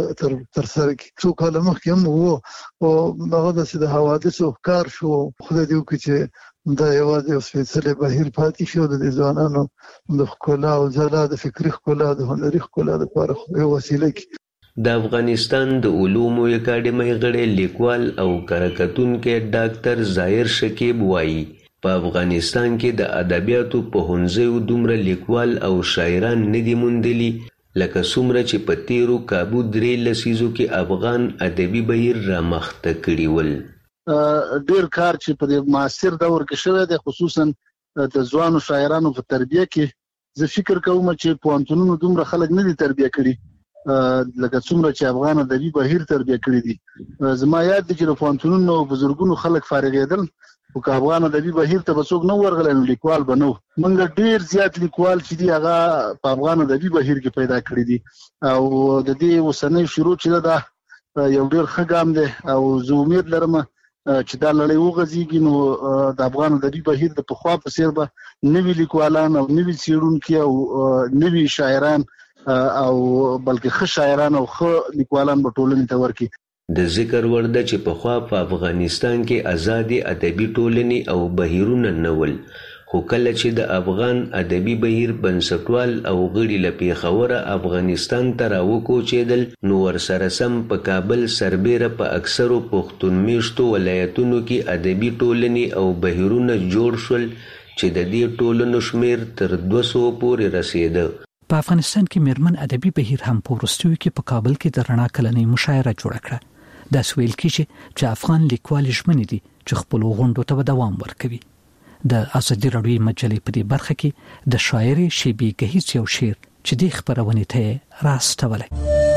ترسره کړي. څو کاله مخکې هم وو او هغه داسې د حوادثو ښکار شو. خدای دې وکړي چې دا یوازې یو سپېڅلی بهیر پاتې شو د دې ځوانانو د ښکلا او ځلا د فکري ښکلا د هنري ښکلا لپاره یو وسیله کړي.
د افغانستان د علومو اکاډمۍ غړی لیکوال او کرکټونکی ډاکټر ظاهر شکیب وایي په افغانستان کې د ادبیاتو پوهنځیو دومره لیکوال او شاعران نه دي موندلي لکه څومره چې په تیرو کابو درې لسیزو کې افغان ادبي بهیر رامخته کړي ول.
ډیر کار چې په دې معاصر دور کې شوی دی خصوصا د ځوانو شاعرانو په تربیه کې زه فکر کوم چې پوهنتونونو دومره خلک نه دي تربیه کړي لکه څومره چې افغان ادبي بهیر تربیه کړي دي. زما یاد دی چې د پوهنتونونو بزرګونو خلک فارغېدل او که افغان ادبي بهیر ته به څوک نه ورغلی نو لیکوال به نه و. موږ ډیر زیات لیکوال چې دي هغه په افغان ادبي بهیر کې پیدا کړي دي او د دې اوسنۍ شروع چې ده یو ډیر ښه ګام دی او زه امید لرم چې دا لړۍ وغځېږي نو د افغان ادبي بهیر د پخوا په څېر به نوي لیکوالان او نوي څېړونکي او نوي شاعران او بلکې ښه شاعران او ښه لیکوالان به ټولنې ته ورکړي.
د ذکر وړ ده چې پخوا په افغانستان کې ازادې ادبي ټولنې او بهیرونه نه ول خو کله چې د افغان ادبي بهیر بنسټوال او غړي له پېښوره افغانستان ته راوکوچېدل نو ورسره سم په کابل سربیره په اکثرو پښتون میشتو ولایتونو کې ادبي ټولنې او بهیرونه جوړ شول چې د دې ټولنو شمیر تر دوه سوو پورې رسېده.
په افغانستان کې میرمن ادبي بهیر هم په وروستیو کې په کابل کې د رڼا کلنۍ مشاعره جوړه کړه. داسې ویل کېږي چې افغان لیکوال ژمنې دي چې خپلو غونډو ته دوام ورکوي. د ازادي راډیو مجلې په دې برخه کې د شاعرې شیبې ګهیځ یو شعر چې د خبرونې ته راستولی.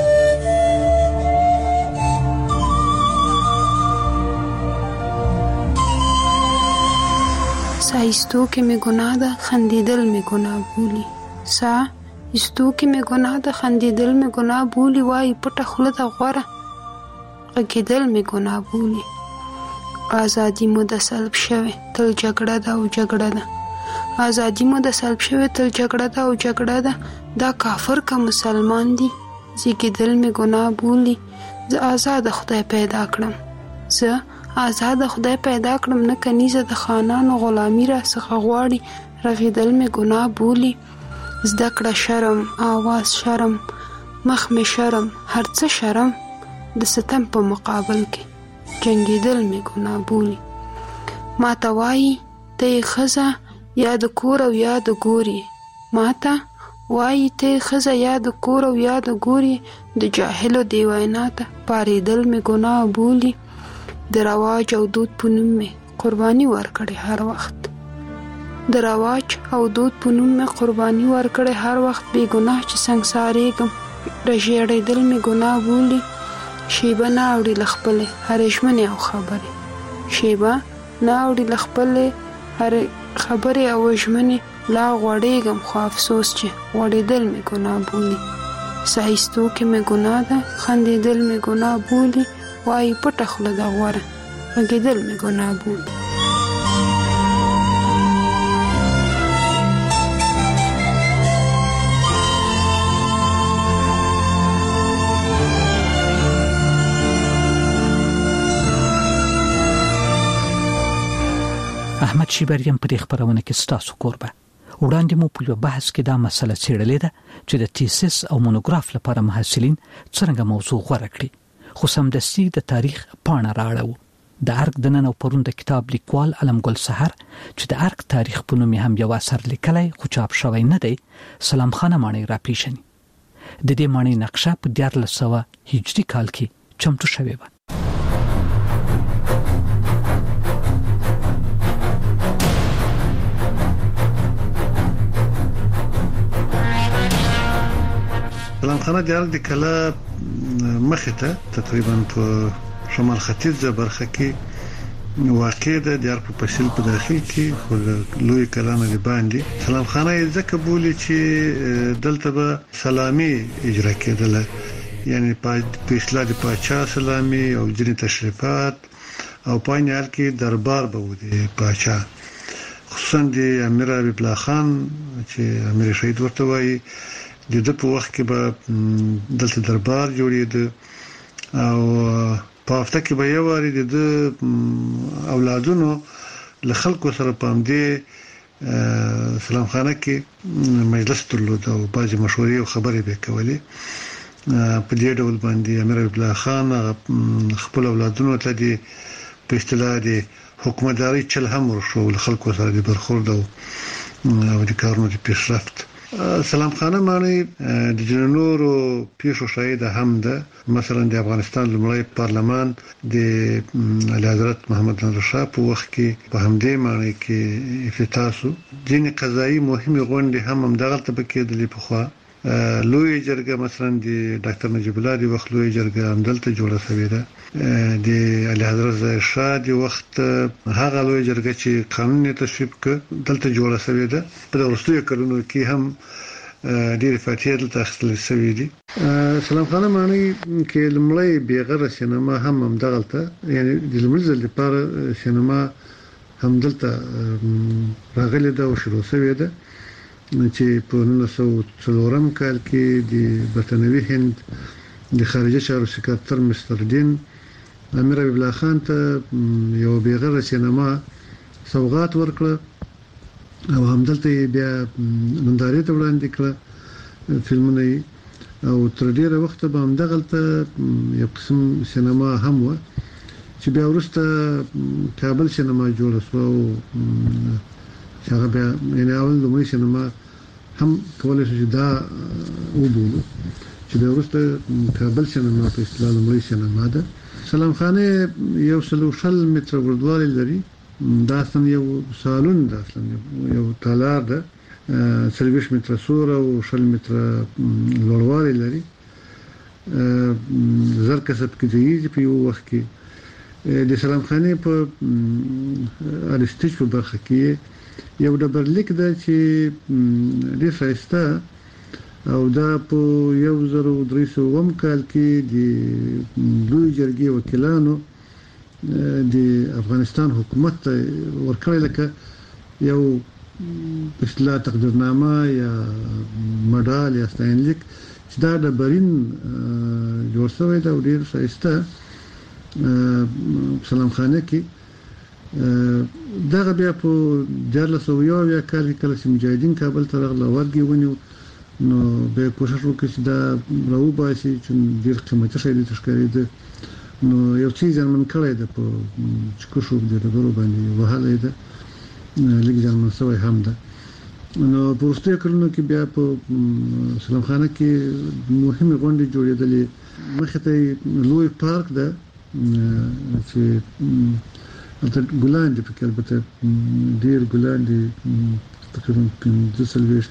سایستو کې مې ګناه ده خندېدل مې ګناه بولي. سا ایستو کې مې ګناه ده خندېدل مې ګناه بولي. وایي پټه خوله ده غوره غږېدل مې ګناه بولي. آزادی مو د سلب شوه تل جګړه ده او جګړه ده. آزادی مو د سلب شوه تل جګړه ده او جګړه ده. دا کافر که مسلمان دي زیږېدل مې ګناه بولي. زه آزاد خدای پیدا کړم زه آزاد خدای پیدا کړم نه کنيزه د خانانو غلامي را څخه غواړي رغېدل مې ګناه بولي. زده کړه شرم آواز شرم مخ مې شرم هر څه شرم د ستم په مقابل کې جنگیدل می ګناه بولي. ما ته وایي ته یې ښځه یا د کور او یا د ګوري. ما ته وایي ته یې ښځه یا د کور او یا د ګوري. د جاهلو دی وینا ته پارېدل می ګناه بولي. د رواج او دود په نوم مې قرباني ورکړې هر وخت. د رواج او دود په نوم مې قرباني ورکړې هر وخت. بې ګناه چې سنګسارېږم رژېړېدل می ګناه بولي. شیبه نه اوړي له خپلې هرې ژمنې او خبرې. شیبه نه اوړي له خپلې هرې خبرې او ژمنې. لا غوړېږم خو افسوس چې غوړېدل مې ګناه بولي. سایستو کې مې ګناه ده خندېدل مې ګناه بولي. وایي پټه خوله ده غوره غږېدل مې ګناه بولي.
احمد شیبریم په دې خبرونه کې ستاسو کوربه وړاندې مو په یو بحث کې دا مسله څېړلې ده چې د تیسس او مونوګراف لپاره محصلین څنګه موضوع غوره کړي، خو سمدستي د تاریخ پاڼه راړو. د ارګ د نن او پرون د کتاب لیکوال علم ګل سحر چې د ارګ تاریخ په نوم هم یو اثر لیکلی خو چاپ شوی نه دی، سلام خان ماڼۍ راپیژني. د دې ماڼۍ نقشه په دیارلس سوه هجري کال کې چمتو شوې وه.
سلام خانه د ارګ د کلا مخې ته تقریبا په شمال ختیځه برخه کې واقع ده، د ارګ په پسیل په داخل کې خو لوی کلانه دی باندې. سلام خانه ځکه بولی چې دلته به سلامي اجرا کېدله، یعنی په اصطلاح د پاچا سلامي او ځینې تشریفات او پاینال کې دربار به و د پاچا، خصوصا د امیر حبیب الله خان چې امیر شهید ورته وایي د د په وخت کې به دلته دربار جوړېده او په هفته کې به یو واري د اولادونو له خلکو سره په همدې سلام خانه کې مجلس درلود او بعضې مشورې او خبرې به کولې. په دې ډول باندې امیر حبیب الله خان خپل اولادونو ته د په اصطلاح د حکومتداري چل هم ورښو، له خلکو سره د برخورد او د کارونو د پیشرفت. سلام خانه ماڼۍ د جنورو پیښو شاهد هم ده. مثلا د افغانستان لومړی پارلمان د اعلی حضرت محمد نادر شاه په وخت کې په همدې ماڼۍ کې افتتاح شو. ځینې قضایي مهمې غونډې هم همدغلته به کېدلې پخوا. لوی جرګه مثلا د ډاکټر نجیب الله د وخت لوی جرګه همدلته جوړه شوې ده. د اعلی حضرت ظاهر شاه د وخت هغه لوی جرګه چې قانون یې تصویب کړ دلته جوړه شوې ده. په وروستیو کلونو کې هم ډېر فاتحې دلته اخیستل شوې دي. سلام خانه ماڼۍ کې لومړی بېغره سینما هم همدغلته، یعنی د لومړي ځل لپاره سینما همدلته راغلې ده او شروع شوې ده چې په نولس سوه څلورم کال کې د برټانوي هند د خارجه چارو سکرتر مستر دین امیر حبیب الله خان ته یو بېغره سینما سوغات ورکړه او همدلته بیا نندارې ته وړاندې کړه فلمونه او تر ډیره وخت به همدغلته یو قسم سینما هم و چې بیا وروسته کابل سینما جوړه شوه او هغه بیا یعنې اول لومړی سینما هم کولی شو چې دا وبولو چې بیا وروسته کابل سینما په اصطلاح لومړی سینما ده. سلام خانه یو سلو شل متره اوږدوالی لري. دا اصلا یو سالون ده، اصلا یو تالار ده، څلوېښت متره سور او شل متره لوړوالی لري. زر کسه پکې ځایېږي په یو وخت کې. د سلام خانې په الستیج په برخه کې یو ډبرلیک ده چې ډېر ښایسته او دا په یو زر او درې سوه اووم کال کې د لویې جرګې وکیلانو د افغانستان حکومت ته ورکړی لکه یو په اصطلاح تقدیرنامه یا مډال یا ستاینلیک چې دا ډبرین جوړ شوی ده او ډېر ښایسته سلام خانه کې. دغه بیا په دیارلس سوه یو اویا کال کې کله چې مجاهدین کابل ته راغله ورګې ونیو نو بیا کوشش وکړي چې دا راوباسي چې ډېر قیمتي شی دلته ښکارېده نو یو څه یې زیانمن کړی ده په چکشو د ډبرو باندې وهلی ده، لږ زیانمن شوی هم ده. نو په وروستیو کلونو کې بیا په سلام خانه کې مهمې غونډې جوړېدلې. مخې ته لوی پارک ده چې البته ګلان دي پکې، البته ډېر ګلان دي، تقریبا پنځه څلوېښت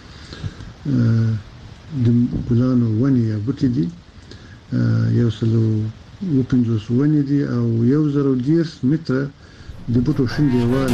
د ګلانو ونې یا بوټي دي، یو سل اووه پنځوس ونې دي او یو زر او دېرش متره د بوټو شین دیوال.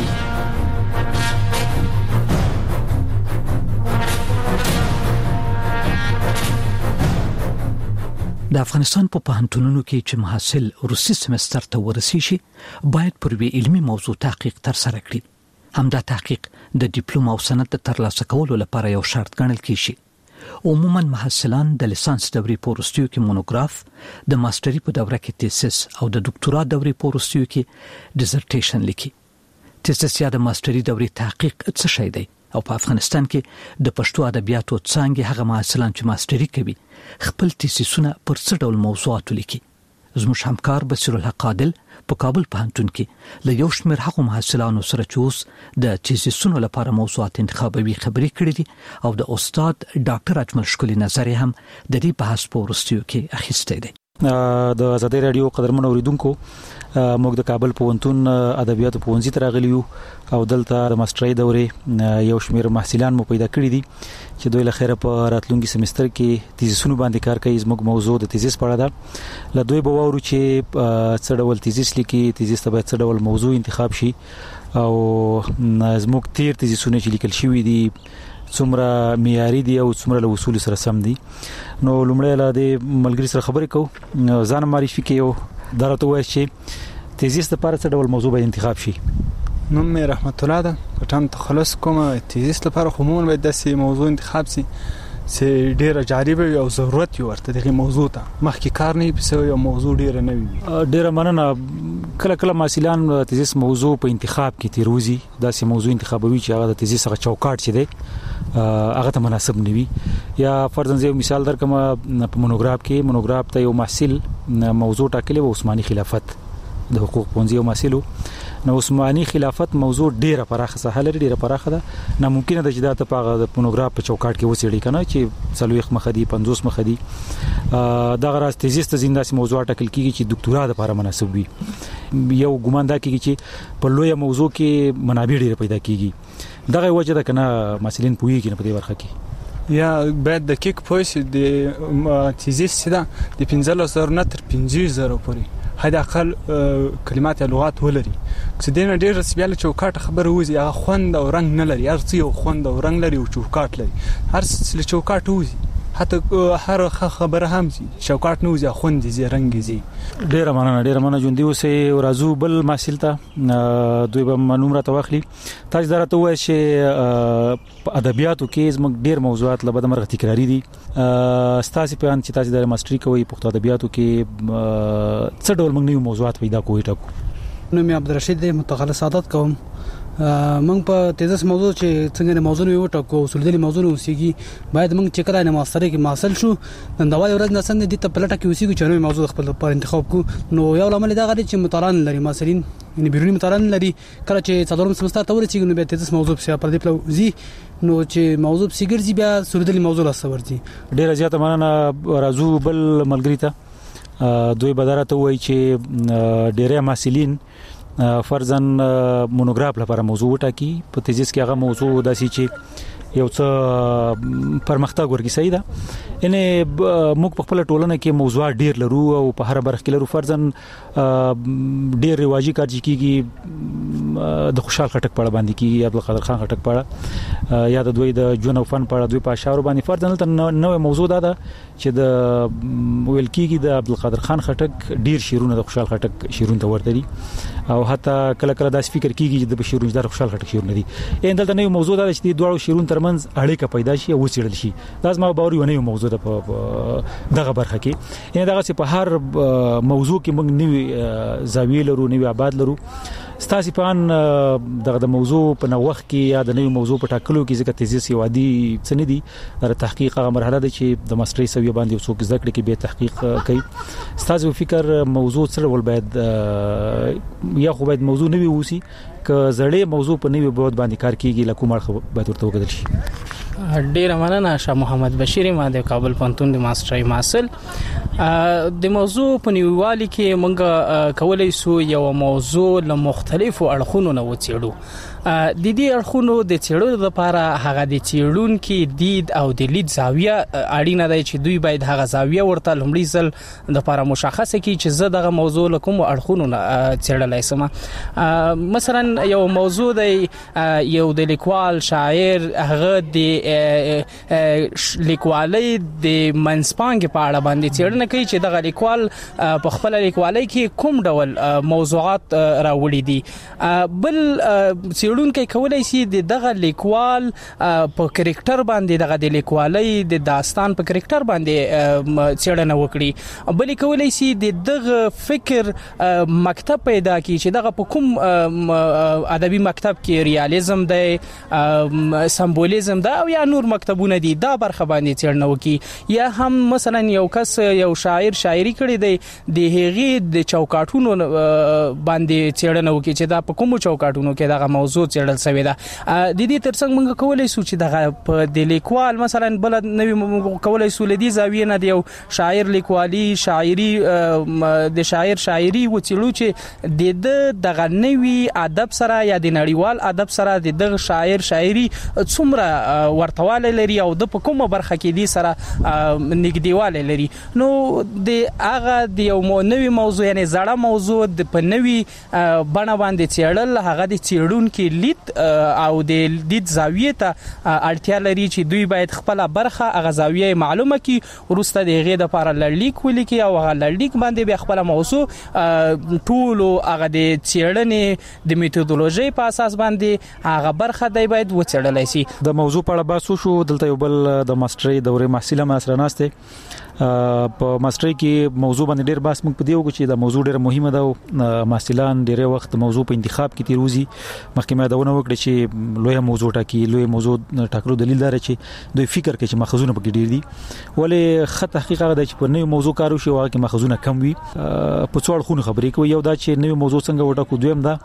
د افغانستان په پوهنتونونو کې چې محصل روسي سمستر ته ورسیږي باید پر وی علمي موضوع تحقیق تر سره کړي. همدا تحقیق د ډیپلوم او سند د ترلاسه کولو لپاره یو شرط ګڼل کیږي. عموما محصلان د لیسانس دورې په وروستیو کې مونوګراف، د ماستري په دوره کې تیسس او د ډاکټورا دورې په وروستیو کې ډیزرټیشن لیکي. تیسس یا د ماستري دورې تحقیق څه شی دی او په افغانستان کې د پښتو ادبیاتو څانګې هغه محصلان چې ماستری کوي خپل تیسیسونه پر څه ډول موضوعات لیکي. زموږ همکار بصیر الحق عادل په کابل پوهنتون کې له یو شمېر هغو محصلانو سره چې اوس د تیسیسونو لپاره موضوعات انتخابوي خبرې کړې دي او د استاد ډاکټر اجمل ښکلي نظر هم د دې بحث په وروستیو کې اخیستی دی.
د آزادۍ رادیو قدرمن اوریدونکو، موږ د کابل پوهنتون ادبیاتو پوهنځي ته راغلي یو او دلته د ماسترۍ دورې یو شمېر محصلان مو پیدا کړي دي چې دوی له خیره په راتلونکي سمستر کې تیزیسونو باندې کار کوي. زموږ موضوع د تیزیس په اړه ده. له دوی به واورو چې څه ډول تیزیس لیکي، تیزیس ته باید څه ډول موضوع انتخاب شي او زموږ تیر تیزیسونه چې لیکل شوي دي څومره معیاري دي او څومره له اصول سره سم دي. نو لومړی له دې ملګري سره خبرې کوو، ځان معرفي کوي، دا راته وایي چې تیزیس لپاره څه ډول موضوع باید انتخاب شي.
نوم مې رحمت الله ده، پټم تخلص کوم. تیزیس لپاره عموما باید داسې موضوع انتخاب شي چې ډیره جالب وي او ضرورت یې ورته دغه موضوع ته مخکې کار نه پسې یو موضوع ډیره نه وي.
ډیره مننه. کله کله محصلان تیزیس موضوع په انتخاب کې تیروزي، داسې موضوع انتخابوي چې هغه د تیزیس هغه چوکاټ چي دی هغه ته مناسب نه وي. یا فرضاً یو مثال درکم، په مونوګراف کې مونوګراف ته یو محصل موضوع ټاکلی و عثماني خلافت، د حقوق پوهنځي یو محصل. نو عثماني خلافت موضوع ډیره پراخه ساحه لري، ډیره پراخه ده، ناممکنه ده چې دا ته په د مونوګراف په چوکاټ کې وڅېړي کنه چې څلوېښت مخه دي پنځوس مخه دي. دا غراس تیزیس ته زنده سي موضوع ټاکل کیږي چې ډاکټورا لپاره مناسب وي. یو ګمان دا کیږي چې په لوی موضوع کې منابع ډیره پیدا کیږي. دغه وجه ده کنه مسلین پوهیږي نه په دې برخه کې.
یا باید د کیک پویس د تیزیس سره د پنځه زره نه تر پنځه زره پورې حد اقل کلمات یا لغات ولري. چې دینه ډیر رسمیاله چوکاټ خبره وځي، هغه خوند او رنگ نه لري، هر څه یو خوند او رنگ لري او چوکاټ لري. هر څه چوکاټ وځي، حتی هر خبره هم زی چوکاټ نه وځي، خوند زی رنگ زی.
ډیر مننه، ډیر مننه جون دی اوسه رازو بل محصل ته دوی به نوم را توخلی. تاسو درته وایي چې ادبیاتو کې زموږ ډیر موضوعات لبد مرغه تکراری دي. ستاسو په ان چې تاسو د ماستری کوي په ادبیاتو کې څه ډول موږ نوې موضوعات پیدا کوی ټاکو.
نو مې عبدالرشید د متخلص عادت کوم. موږ په تیزس موضوع چې څنګه د موضوع یو ټاکو اصول دي موضوع اوسېږي باید موږ چې کله نه ماستری کې ماسل شو نن دا وایي ورځ نه سند دي ته پلټه کې اوسېږي چې نو موضوع خپل پر انتخاب کو. نو یو لامل دا غواړي چې مطالعه لري ماسلین یعنی بیرونی مطالعه لري. کله چې څلورم سمستر ته ورسېږي نو به تیزس موضوع په پر دې پلو زی نو چې موضوع سیګرځي بیا سردلی موضوع لاسورځي.
ډیر زیاته مننه رازو بل ملګری ته دوی بدارته وایي چې ډیره محصلین فرضاً مونوګراف لپاره موضوع وټاکي. په تیزیس کې هغه موضوع داسي چې یو څه پرمختګ ورګي صحیح ده. ان موږ په خپل ټولنه کې موضوعات ډیر لرو او په هر برخه کې لرو. فرضاً ډیر رواجی کار کیږي د خوشحال خټک په اړه باندې کیږي، عبدالقادر خان خټک په اړه، یا د دوی د جون او فن په اړه دوی په اشعار باندې. فرضاً ته نوې موضوع ده چې د ویل کیږي د عبدالقادر خان خټک ډیر شیرونه د خوشحال خټک شیرونه ته ورته دي او حتی کله کله داس فکر کیږي چې د بشیرون د خوشحال خټک شیرونه دي. ان دلته نوې موضوع ده چې د دوه شیرون ترمنځ اړیکه پیدا شي او وڅېړل شي. دا زما باور یو نوې موضوع ده په دغه برخه کې. ان دغه په هر موضوع کې موږ نوې زاویې لرو، نوې آباد لرو. ستاسو په ان دغه د موضوع په نوښت کې یا د نوې موضوع په ټاکلو کې ځکه تیزیس یو عادي څه نه دي. د تحقیق هغه مرحله ده چې د ماسترۍ سویه باندې څوک زده کړي کې به تحقیق کوي. ستاسو فکر موضوع سره ول باید یا خو باید موضوع نوې وسی ک زړې موضوع په نوې بود باندې کار کیږي لکه کومه باید ورته وکړل شي.
ډیر مننه شاه محمد بشیر، ما د کابل پوهنتون د ماسترۍ محصل. د موضوع په نیوالي کې موږ کولای سو یو موضوع له مختلفو اړخونو نه وڅېړو. د دې اړخونو د څېړلو لپاره هغه د څېړونکو دید او د لید زاویه اړینه ده چې دوی باید هغه زاویه ورته لومړی ځل د لپاره مشخصه کړي چې زه دغه موضوع له کوم اړخونو نه څېړلای سم. مثلا یو موضوع دی یو د لیکوال شاعر هغه د لیکوالۍ د منځپانګې په اړه باندې څېړنه کوي چې دغه لیکوال په خپل لیکوالۍ کې کوم ډول موضوعات راوړي دي. بل څېړونکی کولای شي د دغه لیکوال په کریکټر باندې دغه د لیکوالۍ د داستان په کریکټر باندې څېړنه وکړي. بل کولای شي د دغه فکر مکتب پیدا کړي چې دغه په کوم ادبي مکتب کې ریالیزم دی سمبولیزم دا او یا نور مکتبونه دي دا برخه باندې څېړنه وکي یا هم مثلا یو کس یو شاعر شاعري کړي دی د هغې د چوکاټونو باندې څېړنه وکي چې دا په کومو چوکاټونو کې دغه موضوع څېړل شوې ده. د دې ترڅنګ موږ کولی شو چې دغه په د لیکوال مثلا بل نوی کولی شو له دې زاویې نه د یو شاعر لیکوالي شاعري د شاعر شاعري وڅېړو چې د دغه نوي ادب سره یا د نړیوال ادب سره د دغه شاعر شاعري څومره ورتواله لري او د په کومه برخه کې دي سره نږدېواله لري. نو د هغه د یو نوي موضوع یعنی زړه موضوع د په نوي بڼه باندې څېړل هغه د څېړونکي لید او د لید زاویې ته اړتیا لري چې دوی باید خپل برخه هغه زاویه معلومه کړي وروسته د هغې دپاره لړلیک ولیکي او هغه لړلیک باندې بیا خپله موضوع ټولو هغه د څېړنې د میتودولوژۍ په اساس باندې هغه برخه دی باید وڅېړلی شي.
د موضوع په اړه بحث وشو. دلته یو بل د ماسټرۍ دورې محصل هم سره ناست دی. په ماسټرۍ کې موضوع باندې ډېر بحث موږ په دې وکړو چې دا موضوع ډېره مهمه ده او محصلان ډېر وخت موضوع په انتخاب کې تیروزي. مخکې مې دا ونه وکړه چې لوی موضوع ټاکي لوی موضوع ټاکلو دلیل دا چې دوی فکر کوي چې ماخذونه پکې ډېر دي ولې خط تحقیق هغه دی چې په نوې موضوع کار وشي هغه کې ماخذونه کم وي. په څو اړخونو خبرې کوي. یو دا چې نوې موضوع څنګه وټاکو. دویم دا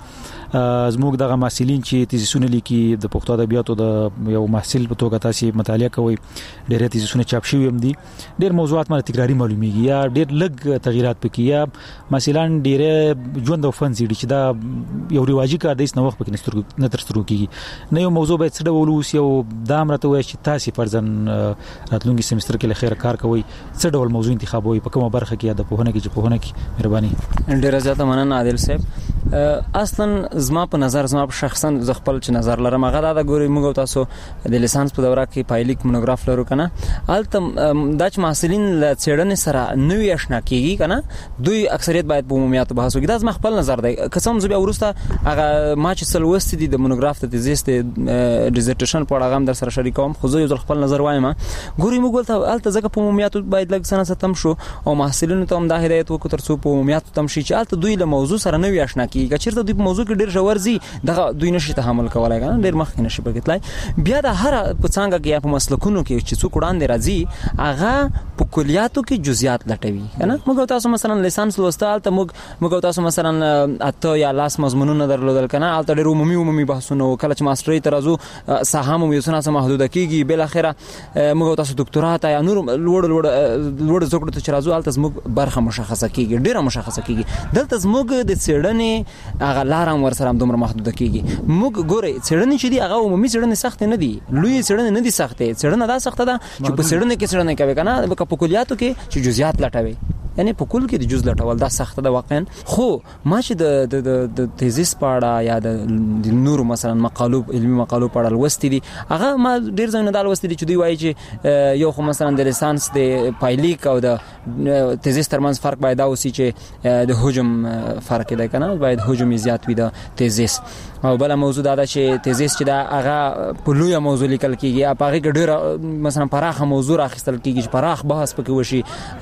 زموږ دغه محصلین چې تیزیسونه لیکي د پښتو ادبیاتو د یو محصل په توګه تاسو مطالعه کوئ ډېر تیزیسونه چاپ شوي هم دي. ډېر موضوعات مله تکراری معلومیږي یا ډېر لږ تغیرات پکې یا مثلا ډېر ژوند او فن زیړي چې دا یو رواجي کار دی نو وخت پکې نه تر سترګو کیږي. نه یو موضوع باید څه ډول وسی او دا امرته وایي چې تاسو فرضاً راتلونکي سمستر کې له خیر کار کوئ څه ډول موضوع انتخابوي په کومه برخه کې یا د پوهنه کې چې پوهنه کې مهرباني.
ډېر زیاته مننه عادل صاحب. اصلا زما په نظر زما په شخصا ز خپل چې نظر لرم هغه دا د ګوري موږ تاسو د لیسانس په دوره کې پایلیک مونوګراف لرو کنه الته د چ محصلین ل څېړنې سره نوې آشنا کیږي کنه دوی اکثریت باید په عمومیت بحث وکړي. دا زما خپل نظر دی. قسم زه بیا ورسته هغه ما چې سلوست دي د مونوګراف ته تیزیس د ډیزرټیشن په اړه هم در سره شریکوم خو زه یو خپل نظر وایم. ګوري موږ ته الته ځکه په عمومیت باید لږ سنه ستم شو او محصلینو ته هم دا هدایت وکړو ترڅو په عمومیت تم شي چې الته دوی له موضوع سره نوې آشنا کیږي. چیرته دوی په موضوع کې ډیر ژور زی دغه دوی نشي تحمل کولای کنه ډیر مخکې نشي پکتلای. بیا د هر په څنګه کې په مسلکونو کې چې څوک وړاندې راځي هغه په کلیاتو کې جزئیات لټوي کنه. موږ تاسو مثلا لیسانس لوستل ته موږ موږ تاسو مثلا اته یا لاس مضمونونه درلودل کنه الته ډیر عمومي عمومي بحثونه کله چې ماسترۍ ته راځو ساحه مو یو څه محدوده کیږي. بل اخره موږ تاسو ډاکټرات یا نور لوړ لوړ لوړ زکړه ته راځو الته موږ برخه مشخصه کیږي ډیره مشخصه کیږي. دلته موږ د څېړنې هغه لارم ور سره دومره محدوده کیږي. موږ ګوري څېړنې چې دی هغه عمومي څېړنې سخت نه دي لوی څېړنې نه دي سخته. څېړنه دا سخته ده چې په څېړنه کې څېړنه کوي کنه په کلیاتو کې چې جزئیات لټوي یعنی په کل کې د جز لټول دا سخته ده واقعا. خو ما چې د د د تیزیس پاړه یا د نور مثلا مقالو علمي مقالو پاړه لوستې دي هغه ما ډیر ځای نه دا لوستې دي چې دوی وایي چې یو خو مثلا د لیسانس د پایلیک او د تیزیس ترمنځ فرق باید اوسي چې د حجم فرق دی کنه باید حجم زیات وي د تیزیس. او بل موضوع دا ده چې تیزیس چې دا هغه په لوی موضوع لیکل کیږي په هغه کې ډیر مثلا پراخه موضوع راخستل کیږي چې پراخ بحث پکې وشي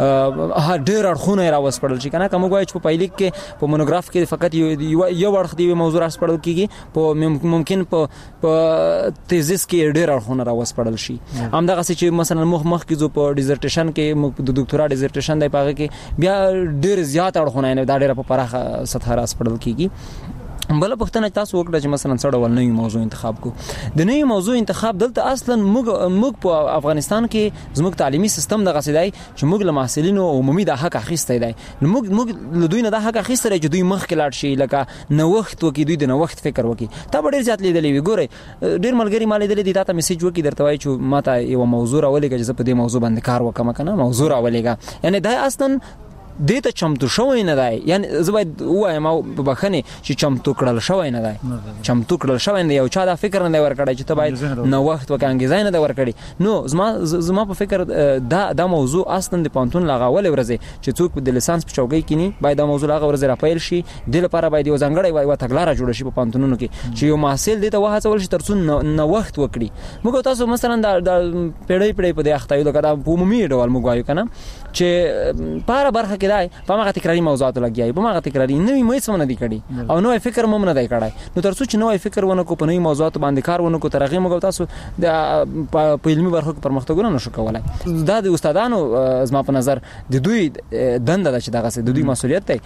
ها ډیر اړخونه راوسپړل شي کنه. کوم وایي چې په پایلیک کې په مونوګراف کې فقط یو یو اړخ دی موضوع راوسپړل کیږي په ممکن په په تیزیس کې ډیر اړخونه راوسپړل شي. هم دغه چې مثلا مخ مخ کې جو په ډیزرټیشن کې د ډاکټرا ډیزرټیشن دی په هغه کې بیا ډیر زیات اړخونه نه دا ډیر په پراخه سطح راوسپړل کیږي. بل پښتنه تاسو وکړه چې مثلا څه ډول نوې موضوع انتخاب کو. د نوې موضوع انتخاب دلته اصلا موږ موږ په افغانستان کې زموږ تعلیمي سیستم دغه سیدای چې موږ له محصلینو عمومي د حق اخیسته دی. موږ موږ له دوی نه د حق اخیسته چې دوی مخ کې لاړ شي لکه نو وخت وکي دوی د نو وخت فکر وکي. تا ډیر زیات لیدلې وي ګوره ډیر ملګری مال لیدلې دي تا ته میسج وکي درته وایي چې ماته یو موضوع راولېږي چې په دې موضوع باندې کار وکم کنه موضوع راولېږي یعنی دا اصلا دته چمتو شوی نه دی. یعنی زبید وایم او په بخنه چې چمتو کړل شوی نه دی چمتو کړل شوی نه یو چا دا فکر نه ورکړی چې ته باید نو وخت وکانګیزای نه ورکړي. نو زما زما په فکر دا دا موضوع اصلا د پانتون لغاول ورځي چې څوک د لیسانس په چوکۍ کې نه باید دا موضوع لغاول ورځي راپیل شي د لپاره باید یو ځنګړی وای و تګلاره جوړ شي په پانتونونو کې چې یو محصل دته وهڅول شي ترڅو نو وخت وکړي. موږ تاسو مثلا د پیړۍ پیړۍ په د اختایو د کډه په عمومي ډول موږ وایو کنه چې پاره برخه کې دی په هغه تکراری موضوعات لګیای په هغه تکراری نوې مې څه نه دی کړی او نوې فکر مې نه دی کړی نو تر څو چې نوې فکر ونه کو په نوې موضوعات باندې کار ونه کو ترغه موږ تاسو د په علمي برخه کې پرمختګونه نشو کولای دا د استادانو زما په نظر د دوی دنده ده چې دغه د دوی مسولیت دی